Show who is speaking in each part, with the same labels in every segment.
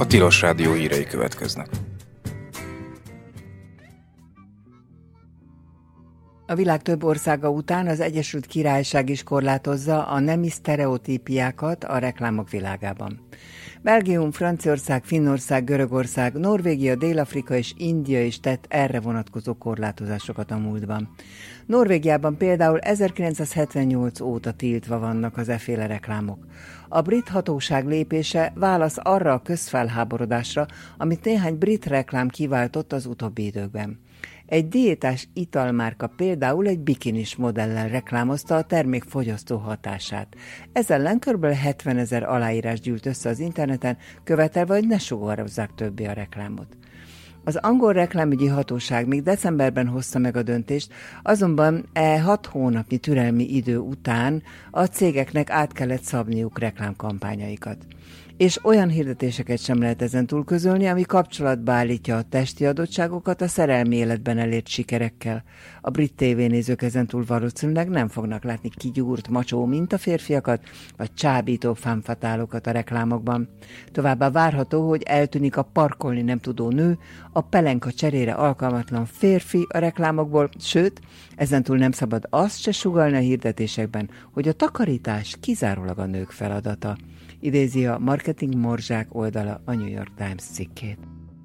Speaker 1: Tilos Rádió hírei következnek.
Speaker 2: A világ több országa után az Egyesült Királyság is korlátozza a nemi sztereotípiákat a reklámok világában. Belgium, Franciaország, Finnország, Görögország, Norvégia, Dél-Afrika és India is tett erre vonatkozó korlátozásokat a múltban. Norvégiában például 1978 óta tiltva vannak az efféle reklámok. A brit hatóság lépése válasz arra a közfelháborodásra, amit néhány brit reklám kiváltott az utóbbi időkben. Egy diétás italmárka például egy bikinis modellel reklámozta a termék fogyasztó hatását. Ez ellen kb. 70 000 aláírás gyűlt össze az interneten, követelve, hogy ne sugarazzák többé a reklámot. Az angol reklámügyi hatóság még decemberben hozta meg a döntést, azonban 6 hónapnyi türelmi idő után a cégeknek át kellett szabniuk reklámkampányaikat. És olyan hirdetéseket sem lehet ezentúl közölni, ami kapcsolatba állítja a testi adottságokat a szerelmi életben elért sikerekkel. A brit tévénézők ezentúl valószínűleg nem fognak látni kigyúrt macsó mintaférfiakat, vagy csábító fámfatálokat a reklámokban. Továbbá várható, hogy eltűnik a parkolni nem tudó nő, a pelenka cserére alkalmatlan férfi a reklámokból, sőt, ezentúl nem szabad azt se sugallni a hirdetésekben, hogy a takarítás kizárólag a nők feladata. Idézi a Marketing Morzsák oldala a New York Times cikkét.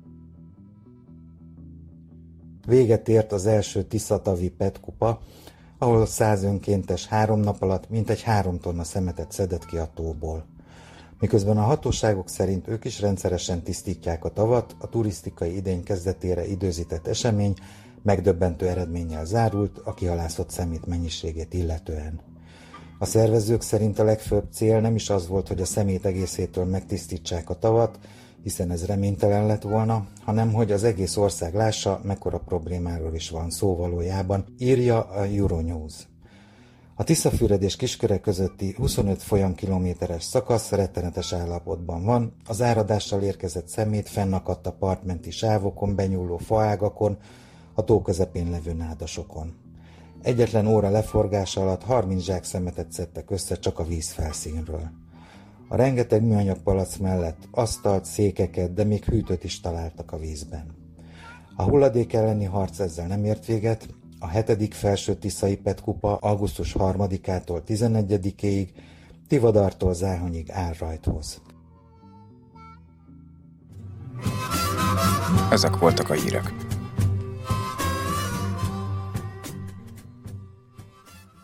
Speaker 3: Véget ért az első Tiszatavi PET kupa, ahol 100 önkéntes 3 nap alatt mintegy 3 tonna szemetet szedett ki a tóból. Miközben a hatóságok szerint ők is rendszeresen tisztítják a tavat, a turisztikai idény kezdetére időzített esemény megdöbbentő eredménnyel zárult a kihalászott szemét mennyiségét illetően. A szervezők szerint a legfőbb cél nem is az volt, hogy a szemét egészétől megtisztítsák a tavat, hiszen ez reménytelen lett volna, hanem hogy az egész ország lássa, mekkora problémáról is van szó valójában, írja a Euronews. A Tiszafüred és Kisköreg közötti 25 folyamkilométeres szakasz rettenetes állapotban van, az áradással érkezett szemét fennakadt a partmenti sávokon, benyúló faágakon, a tó közepén levő nádasokon. Egyetlen óra leforgása alatt 30 zsák szemetet szedtek össze csak a vízfelszínről. A rengeteg műanyag palack mellett asztalt, székeket, de még hűtőt is találtak a vízben. A hulladék elleni harc ezzel nem ért véget, a 7. felső tiszai PET kupa augusztus 3-ától 11-ig, Tivadartól Záhonyig áll rajthoz.
Speaker 1: Ezek voltak a hírek.